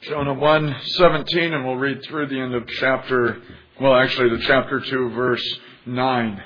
Jonah 1:17, and we'll read through the end of chapter 2, verse 9.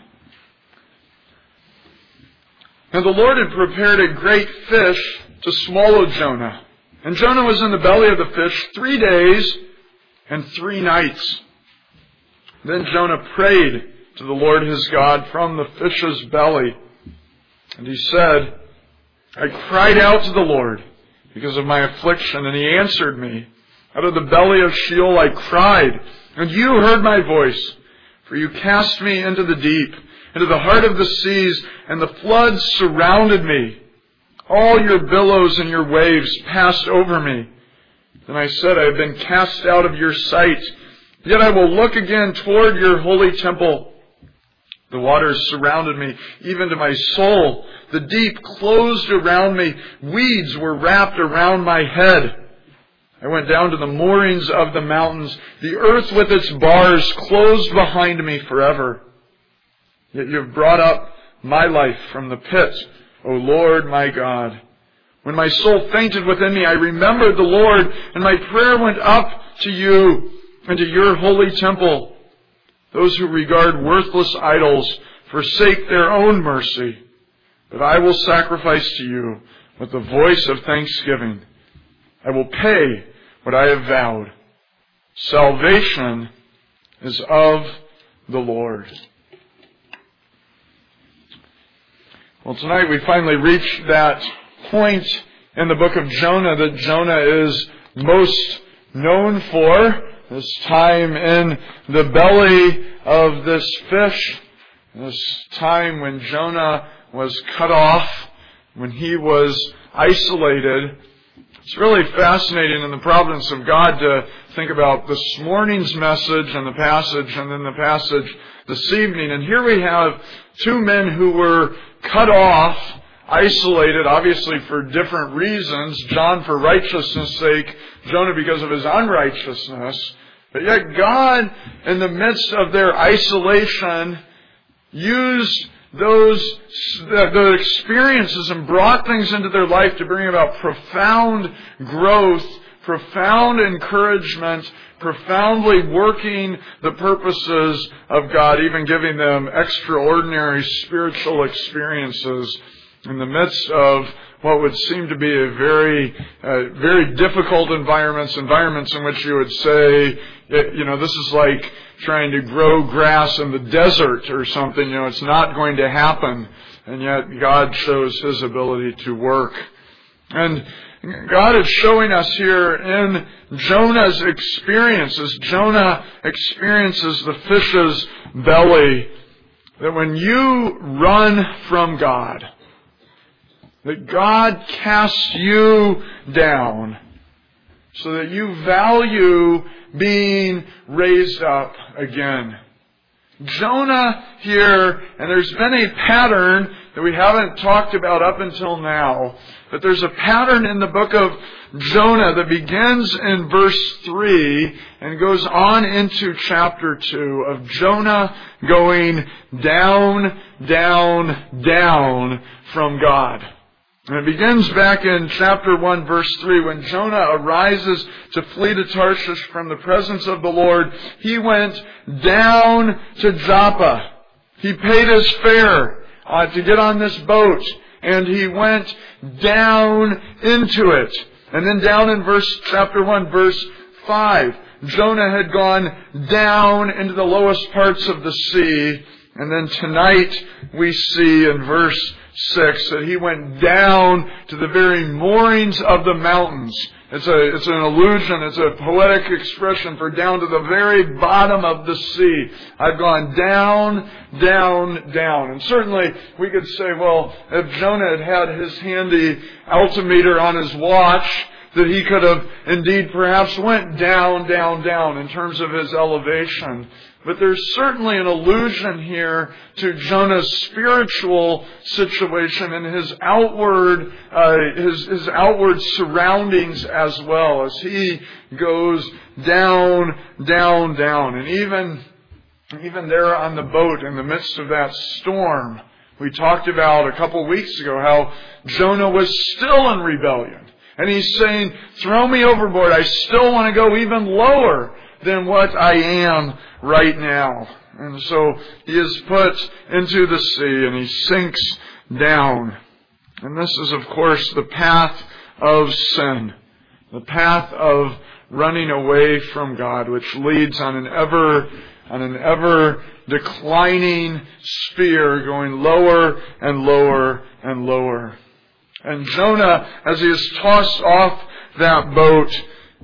Now the Lord had prepared a great fish to swallow Jonah. And Jonah was in the belly of the fish 3 days and 3 nights. Then Jonah prayed to the Lord his God from the fish's belly. And he said, I cried out to the Lord because of my affliction, and He answered me. Out of the belly of Sheol I cried, and You heard my voice. For You cast me into the deep, into the heart of the seas, and the floods surrounded me. All Your billows and Your waves passed over me. Then I said, I have been cast out of Your sight, yet I will look again toward Your holy temple. The waters surrounded me, even to my soul. The deep closed around me. Weeds were wrapped around my head. I went down to the moorings of the mountains. The earth with its bars closed behind me forever. Yet You have brought up my life from the pit, O Lord my God. When my soul fainted within me, I remembered the Lord, and my prayer went up to You and to Your holy temple. Those who regard worthless idols forsake their own mercy. But I will sacrifice to You with the voice of thanksgiving. I will pay what I have vowed. Salvation is of the Lord. Well, tonight we finally reach that point in the book of Jonah that Jonah is most known for. This time in the belly of this fish, this time when Jonah was cut off, when he was isolated. It's really fascinating in the providence of God to think about this morning's message and the passage, and then the passage this evening. And here we have 2 men who were cut off, isolated, obviously for different reasons. John for righteousness' sake, Jonah because of his unrighteousness. But yet God, in the midst of their isolation, used the experiences and brought things into their life to bring about profound growth, profound encouragement, profoundly working the purposes of God, even giving them extraordinary spiritual experiences in the midst of what would seem to be a very difficult environments in which you would say, this is like trying to grow grass in the desert or something. It's not going to happen. And yet God shows His ability to work. And God is showing us here in Jonah's experience, as Jonah experiences the fish's belly, that when you run from God, that God casts you down so that you value being raised up again. Jonah here, and there's been a pattern that we haven't talked about up until now, but there's a pattern in the book of Jonah that begins in verse 3 and goes on into chapter 2 of Jonah going down, down, down from God. And it begins back in chapter 1, verse 3, when Jonah arises to flee to Tarshish from the presence of the Lord. He went down to Joppa. He paid his fare to get on this boat, and he went down into it. And then down in chapter 1, verse 5, Jonah had gone down into the lowest parts of the sea. And then tonight we see in verse 6 that he went down to the very moorings of the mountains. It's an allusion, it's a poetic expression for down to the very bottom of the sea. I've gone down, down, down. And certainly we could say, well, if Jonah had his handy altimeter on his watch, that he could have indeed perhaps went down, down, down in terms of his elevation. But there's certainly an allusion here to Jonah's spiritual situation and his outward surroundings as well, as he goes down, down, down. And even there on the boat in the midst of that storm, we talked about a couple weeks ago how Jonah was still in rebellion. And he's saying, throw me overboard. I still want to go even lower than what I am right now. And so he is put into the sea and he sinks down. And this is, of course, the path of sin. The path of running away from God, which leads on an ever declining sphere, going lower and lower and lower. And Jonah, as he is tossed off that boat,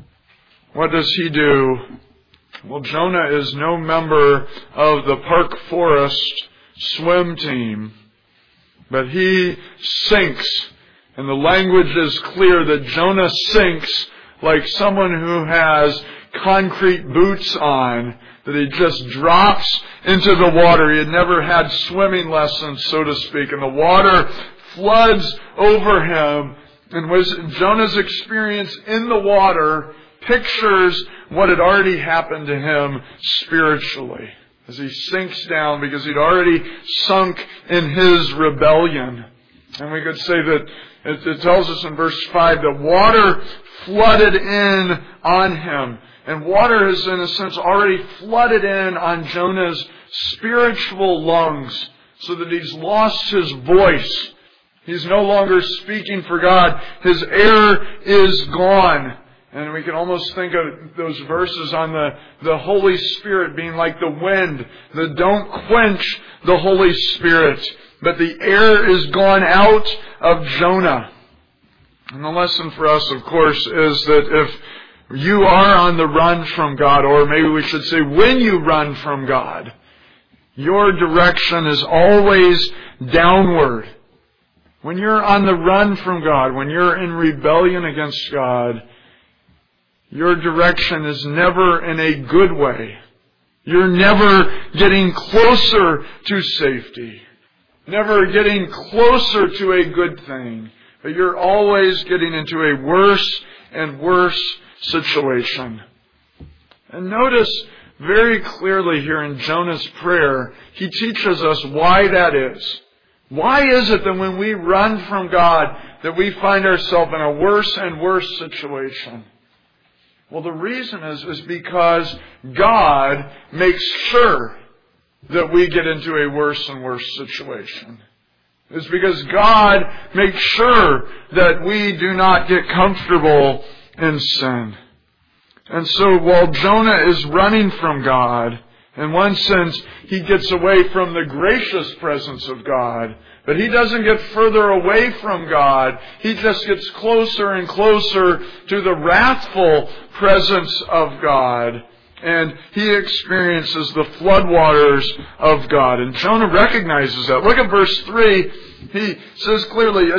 what does he do? Well, Jonah is no member of the Park Forest swim team, but he sinks. And the language is clear that Jonah sinks like someone who has concrete boots on, that he just drops into the water. He had never had swimming lessons, so to speak, and the water floods over him. And Jonah's experience in the water pictures what had already happened to him spiritually, as he sinks down because he'd already sunk in his rebellion. And we could say that it tells us in verse 5 that water flooded in on him. And water has, in a sense, already flooded in on Jonah's spiritual lungs, so that he's lost his voice. He's no longer speaking for God. His air is gone. And we can almost think of those verses on the Holy Spirit being like the wind that don't quench the Holy Spirit. But the air is gone out of Jonah. And the lesson for us, of course, is that if you are on the run from God, or maybe we should say when you run from God, your direction is always downward. When you're on the run from God, when you're in rebellion against God, your direction is never in a good way. You're never getting closer to safety. Never getting closer to a good thing. But you're always getting into a worse and worse situation. And notice very clearly here in Jonah's prayer, he teaches us why that is. Why is it that when we run from God, that we find ourselves in a worse and worse situation? Well, the reason is because God makes sure that we get into a worse and worse situation. It's because God makes sure that we do not get comfortable in sin. And so while Jonah is running from God, in one sense, he gets away from the gracious presence of God. But he doesn't get further away from God. He just gets closer and closer to the wrathful presence of God. And he experiences the floodwaters of God. And Jonah recognizes that. Look at verse 3. He says clearly,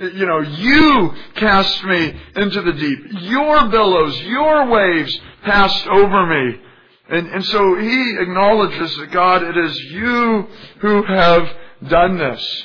you cast me into the deep. Your billows, your waves passed over me. And so he acknowledges that God, it is you who have done this.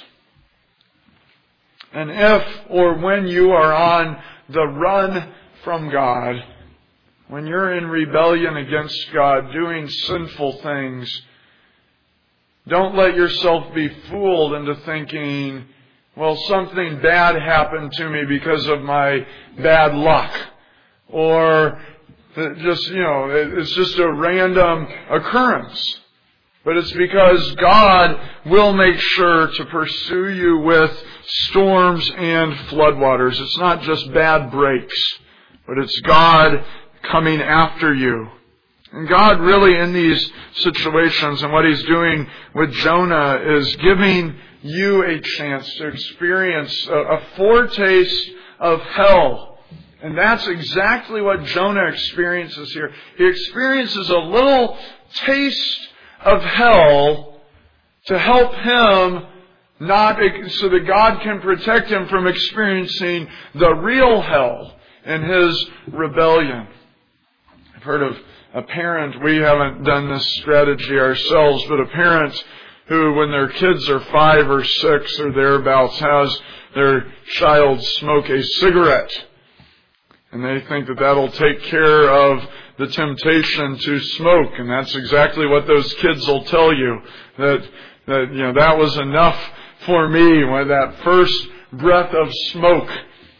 And if or when you are on the run from God, when you're in rebellion against God, doing sinful things, don't let yourself be fooled into thinking, well, something bad happened to me because of my bad luck. Or it's just a random occurrence. But it's because God will make sure to pursue you with storms and floodwaters. It's not just bad breaks, but it's God coming after you. And God really in these situations, and what He's doing with Jonah, is giving you a chance to experience a foretaste of hell. And that's exactly what Jonah experiences here. He experiences a little taste of hell to help him so that God can protect him from experiencing the real hell in his rebellion. I've heard of a parent, we haven't done this strategy ourselves, but a parent who, when their kids are 5 or 6 or thereabouts, has their child smoke a cigarette. And they think that that'll take care of the temptation to smoke. And that's exactly what those kids will tell you. That was enough for me when that first breath of smoke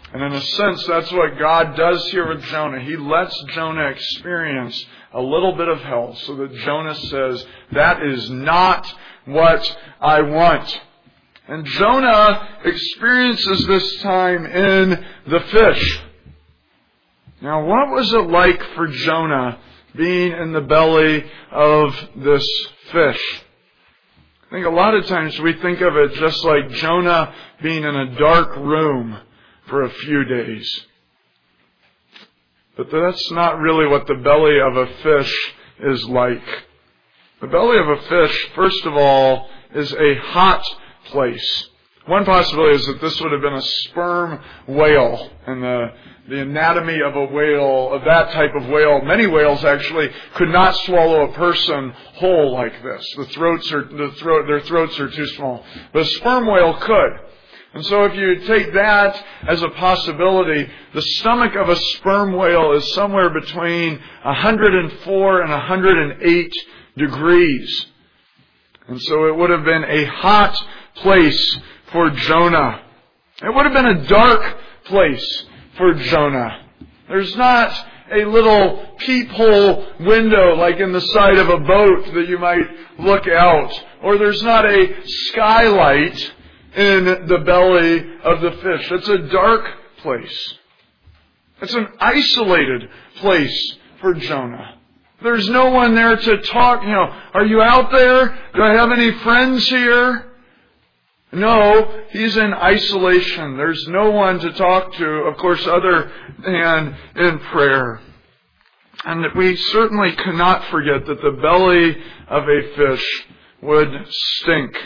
And in a sense, that's what God does here with Jonah. He lets Jonah experience a little bit of hell so that Jonah says, that is not what I want. And Jonah experiences this time in the fish. Now, what was it like for Jonah being in the belly of this fish? I think a lot of times we think of it just like Jonah being in a dark room for a few days. But that's not really what the belly of a fish is like. The belly of a fish, first of all, is a hot place. One possibility is that this would have been a sperm whale, and the anatomy of a whale, of that type of whale, many whales actually could not swallow a person whole like this. Their throats are too small. But a sperm whale could. And so if you take that as a possibility, the stomach of a sperm whale is somewhere between 104 and 108 degrees. And so it would have been a hot place for Jonah. It would have been a dark place for Jonah. There's not a little peephole window like in the side of a boat that you might look out. Or there's not a skylight in the belly of the fish. It's a dark place. It's an isolated place for Jonah. There's no one there to talk, are you out there? Do I have any friends here? No, he's in isolation. There's no one to talk to, of course, other than in prayer. And we certainly cannot forget that the belly of a fish would stink.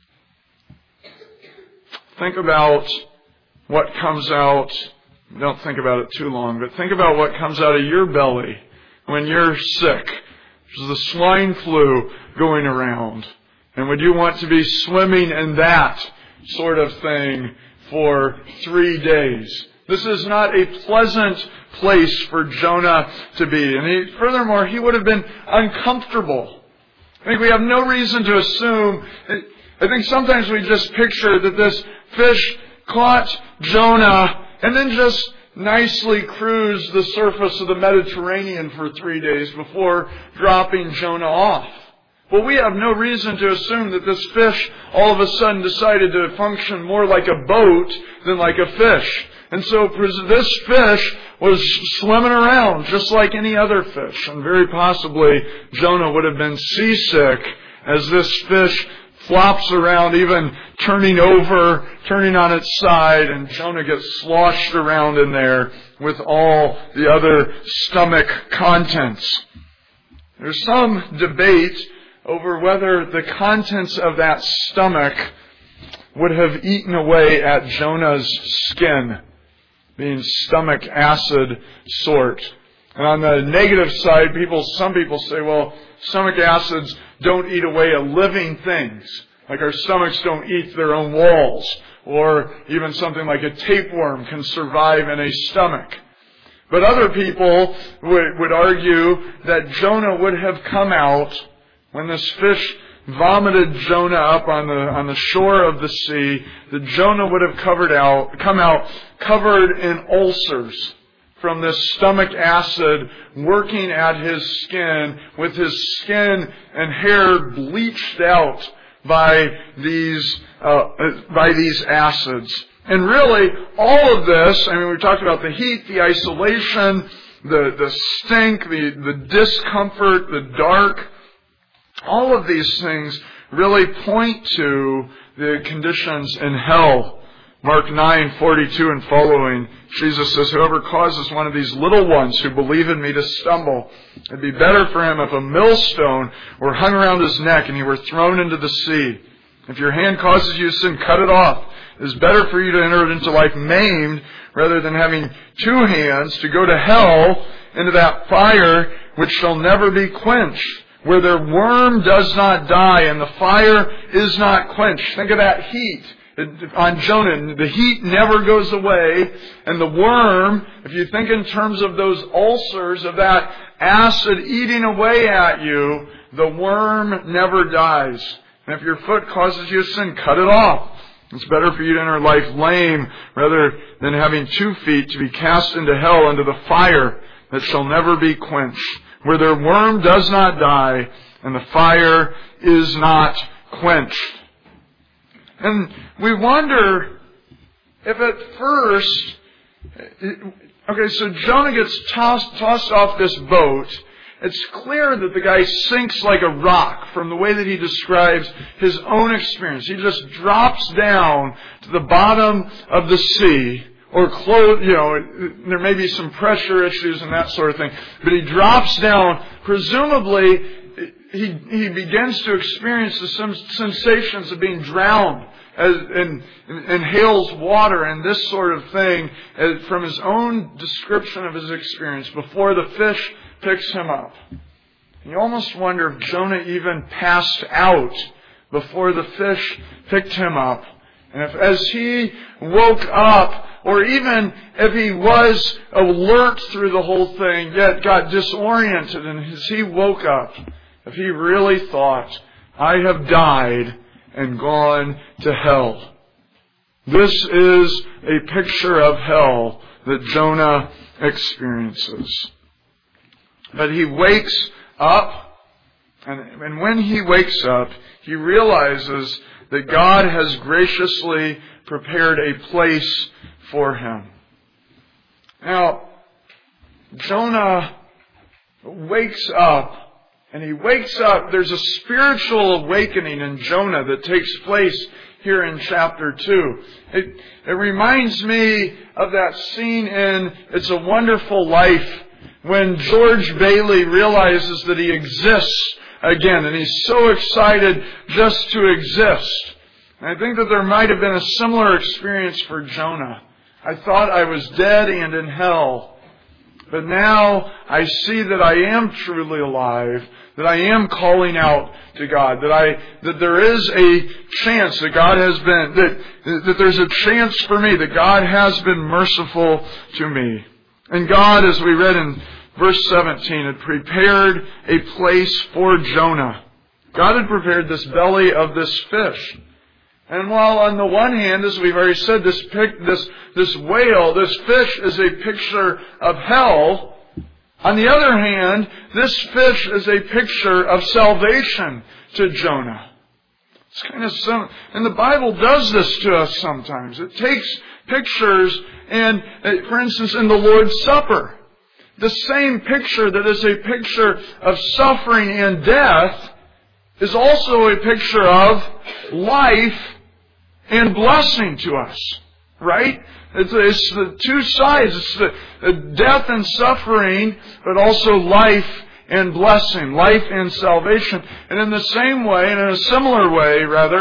Think about what comes out. Don't think about it too long, but think about what comes out of your belly when you're sick. There's the swine flu going around. And would you want to be swimming in that sort of thing for 3 days? This is not a pleasant place for Jonah to be. And furthermore, he would have been uncomfortable. I think we have no reason to assume. I think sometimes we just picture that this fish caught Jonah and then just nicely cruised the surface of the Mediterranean for 3 days before dropping Jonah off. Well, we have no reason to assume that this fish all of a sudden decided to function more like a boat than like a fish. And so this fish was swimming around just like any other fish. And very possibly Jonah would have been seasick as this fish flops around, even turning over, turning on its side, and Jonah gets sloshed around in there with all the other stomach contents. There's some debate over whether the contents of that stomach would have eaten away at Jonah's skin, being stomach acid sort. And on the negative side, some people say, well, stomach acids don't eat away at living things. Like our stomachs don't eat their own walls. Or even something like a tapeworm can survive in a stomach. But other people would argue that Jonah would have come out when this fish vomited Jonah up on the shore of the sea, that Jonah would have come out covered in ulcers from this stomach acid working at his skin, with his skin and hair bleached out by these acids. And really, all of this, we talked about the heat, the isolation, the stink, the discomfort, the dark. All of these things really point to the conditions in hell. Mark 9:42 and following, Jesus says, whoever causes one of these little ones who believe in me to stumble, it'd be better for him if a millstone were hung around his neck and he were thrown into the sea. If your hand causes you to sin, cut it off. It is better for you to enter into life maimed rather than having 2 hands to go to hell, into that fire which shall never be quenched, where their worm does not die and the fire is not quenched. Think of that heat on Jonah. The heat never goes away. And the worm, if you think in terms of those ulcers, of that acid eating away at you, the worm never dies. And if your foot causes you to sin, cut it off. It's better for you to enter life lame rather than having 2 feet to be cast into hell, into the fire that shall never be quenched, where their worm does not die and the fire is not quenched. And we wonder if at first, okay, so Jonah gets tossed off this boat. It's clear that the guy sinks like a rock from the way that he describes his own experience. He just drops down to the bottom of the sea, or there may be some pressure issues and that sort of thing, but he drops down. Presumably, he begins to experience the sensations of being drowned and inhales water and this sort of thing from his own description of his experience before the fish picks him up. You almost wonder if Jonah even passed out before the fish picked him up. And if as he woke up, or even if he was alert through the whole thing, yet got disoriented, and as he woke up, if he really thought, I have died and gone to hell. This is a picture of hell that Jonah experiences. But he wakes up, and when he wakes up, he realizes that God has graciously prepared a place for him. Now, Jonah wakes up, and he wakes up. There's a spiritual awakening in Jonah that takes place here in chapter 2. It reminds me of that scene in It's a Wonderful Life when George Bailey realizes that he exists again, and he's so excited just to exist. And I think that there might have been a similar experience for Jonah. I thought I was dead and in hell, but now I see that I am truly alive, that I am calling out to God, that there is a chance that God has been, that there's a chance for me, that God has been merciful to me. And God, as we read in verse 17, had prepared a place for Jonah. God had prepared this belly of this fish. And while on the one hand, as we've already said, this whale, this fish is a picture of hell, on the other hand, this fish is a picture of salvation to Jonah. It's kind of and the Bible does this to us sometimes. It takes pictures, and for instance, in the Lord's Supper, the same picture that is a picture of suffering and death is also a picture of life and blessing to us. Right? It's the two sides. It's the death and suffering, but also life and blessing, life and salvation. And in the same way, and in a similar way,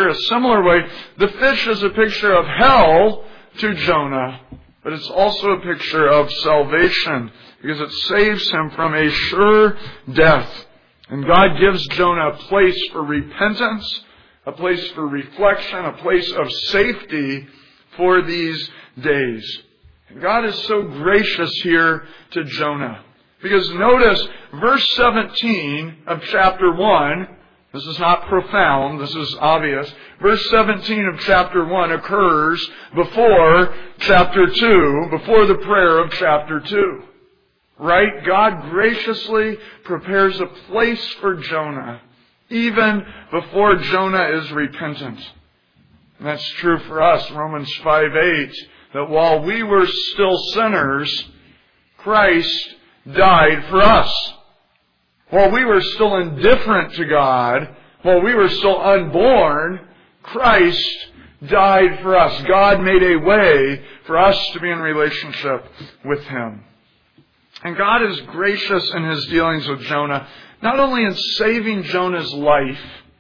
the fish is a picture of hell to Jonah, but it's also a picture of salvation because it saves him from a sure death. And God gives Jonah a place for repentance, a place for reflection, a place of safety for these days. And God is so gracious here to Jonah. Because notice, verse 17 of chapter 1, this is not profound, this is obvious. Verse 17 of chapter 1 occurs before chapter 2, before the prayer of chapter 2. Right? God graciously prepares a place for Jonah, even before Jonah is repentant. And that's true for us. Romans 5:8, that while we were still sinners, Christ died for us. While we were still indifferent to God, while we were still unborn, Christ died for us. God made a way for us to be in relationship with Him. And God is gracious in His dealings with Jonah, not only in saving Jonah's life,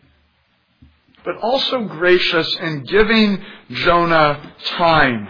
but also gracious in giving Jonah time.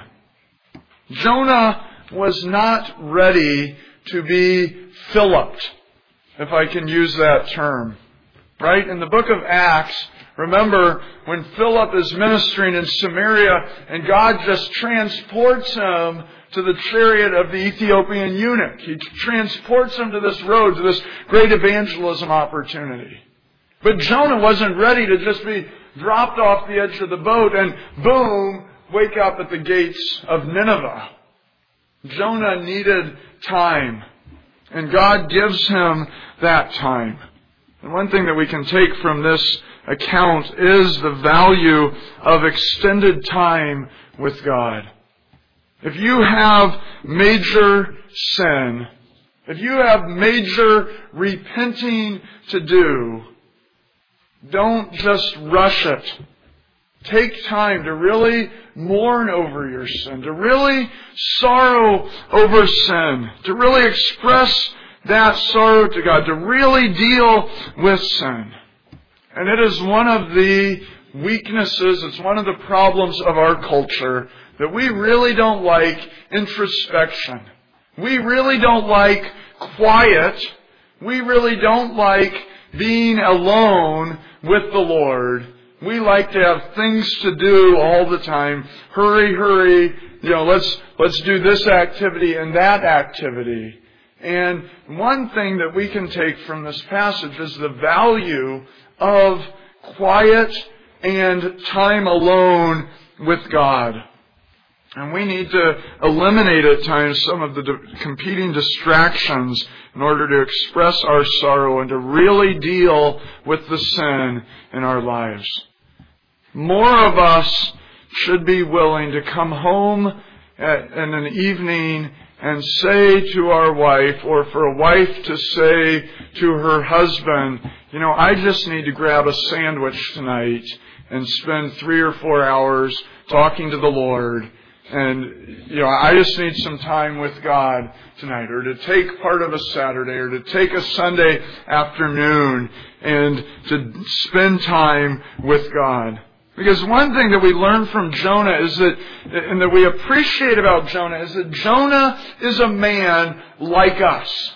Jonah was not ready to be Philip'd, if I can use that term. Right? In the book of Acts, remember when Philip is ministering in Samaria and God just transports him to the chariot of the Ethiopian eunuch. He transports him to this road, to this great evangelism opportunity. But Jonah wasn't ready to just be dropped off the edge of the boat, and boom, wake up at the gates of Nineveh. Jonah needed time, and God gives him that time. And one thing that we can take from this account is the value of extended time with God. If you have major sin, if you have major repenting to do, don't just rush it. Take time to really mourn over your sin, to really sorrow over sin, to really express that sorrow to God, to really deal with sin. And it is one of the weaknesses, it's one of the problems of our culture, that we really don't like introspection. We really don't like quiet. We really don't like being alone with the Lord. We like to have things to do all the time. Hurry, hurry. Let's do this activity and that activity. And one thing that we can take from this passage is the value of quiet and time alone with God. And we need to eliminate at times some of the competing distractions in order to express our sorrow and to really deal with the sin in our lives. More of us should be willing to come home in an evening and say to our wife, or for a wife to say to her husband, I just need to grab a sandwich tonight and spend 3 or 4 hours talking to the Lord. And, I just need some time with God tonight, or to take part of a Saturday, or to take a Sunday afternoon and to spend time with God. Because one thing that we learn from Jonah is that, and that we appreciate about Jonah, is that Jonah is a man like us.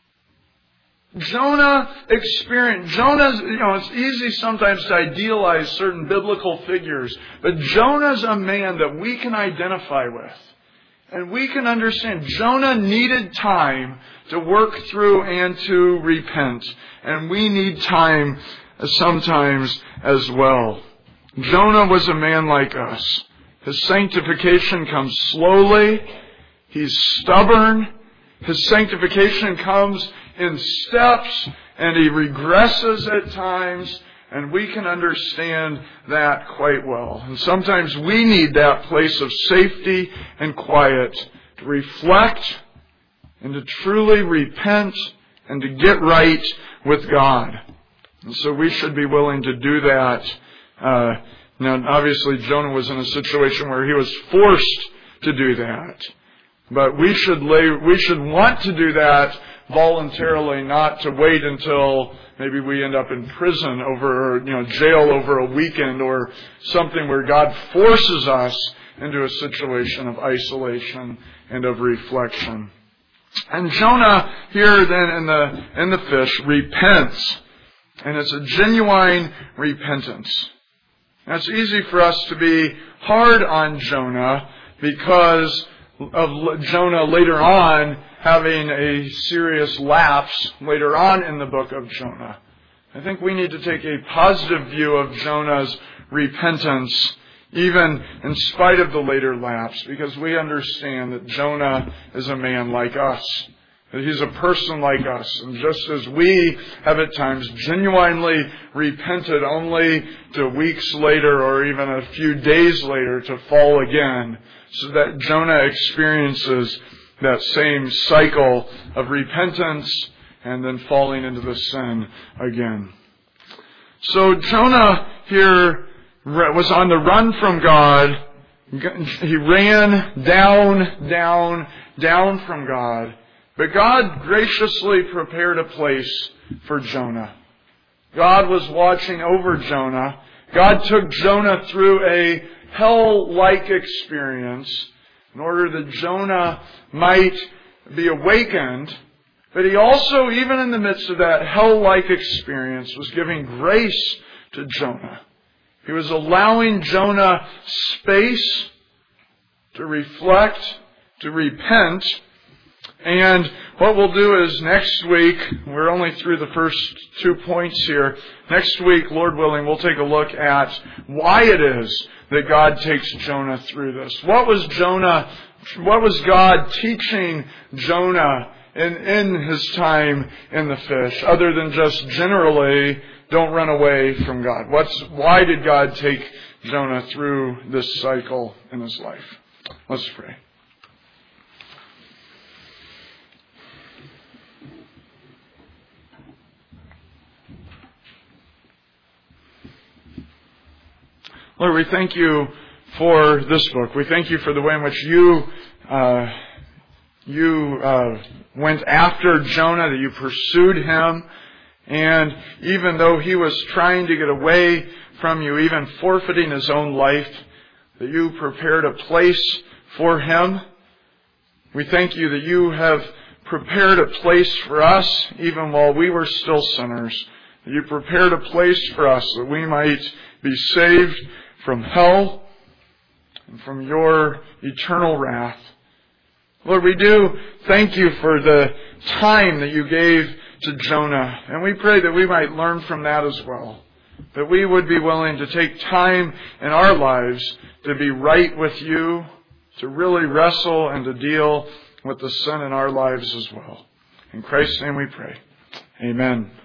It's easy sometimes to idealize certain biblical figures, but Jonah's a man that we can identify with. And we can understand Jonah needed time to work through and to repent. And we need time sometimes as well. Jonah was a man like us. His sanctification comes slowly. He's stubborn. His sanctification comes in steps, and he regresses at times, and we can understand that quite well. And sometimes we need that place of safety and quiet to reflect and to truly repent and to get right with God. And so we should be willing to do that. Now, obviously, Jonah was in a situation where he was forced to do that. But we should want to do that voluntarily, not to wait until maybe we end up in prison jail over a weekend or something where God forces us into a situation of isolation and of reflection. And Jonah here then in the fish repents, and it's a genuine repentance. Now, it's easy for us to be hard on Jonah because of Jonah later on having a serious lapse later on in the book of Jonah. I think we need to take a positive view of Jonah's repentance, even in spite of the later lapse, because we understand that Jonah is a man like us. That he's a person like us. And just as we have at times genuinely repented only to weeks later or even a few days later to fall again, so that Jonah experiences that same cycle of repentance and then falling into the sin again. So Jonah here was on the run from God. He ran down from God. But God graciously prepared a place for Jonah. God was watching over Jonah. God took Jonah through a hell-like experience in order that Jonah might be awakened. But He also, even in the midst of that hell-like experience, was giving grace to Jonah. He was allowing Jonah space to reflect, to repent, And what we'll do is next week, we're only through the first 2 points here. Next week, Lord willing, we'll take a look at why it is that God takes Jonah through this. What was God teaching Jonah in his time in the fish, other than just generally don't run away from God? Why did God take Jonah through this cycle in his life? Let's pray. Lord, we thank you for this book. We thank you for the way in which you went after Jonah, that you pursued him. And even though he was trying to get away from you, even forfeiting his own life, that you prepared a place for him. We thank you that you have prepared a place for us even while we were still sinners. That you prepared a place for us that we might be saved from hell and from your eternal wrath. Lord, we do thank you for the time that you gave to Jonah. And we pray that we might learn from that as well. That we would be willing to take time in our lives to be right with you, to really wrestle and to deal with the sin in our lives as well. In Christ's name we pray. Amen.